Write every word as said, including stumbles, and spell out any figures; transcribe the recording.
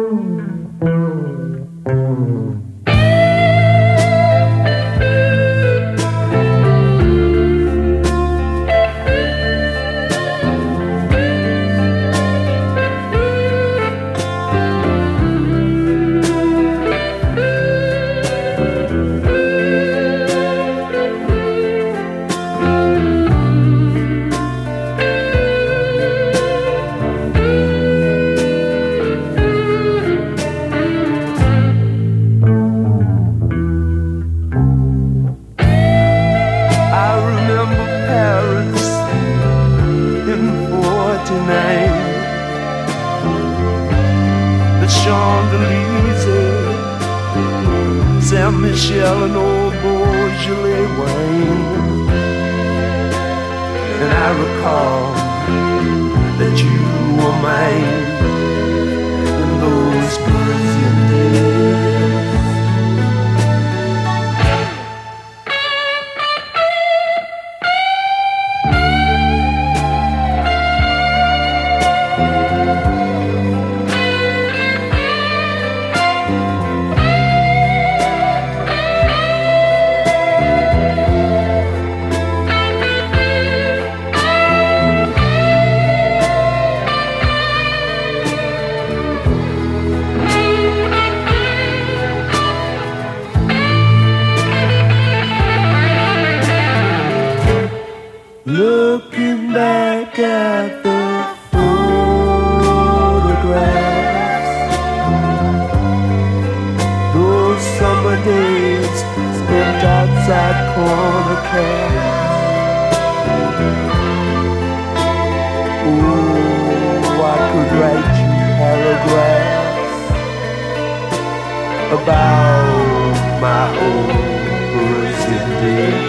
Saint-Michel and old Beaujolais wine. And I recall that you were mine in those Parisian days. Looking back at the photographs, those summer days spent outside corner cabs. Oh, I could write you paragraphs about my old Parisian days.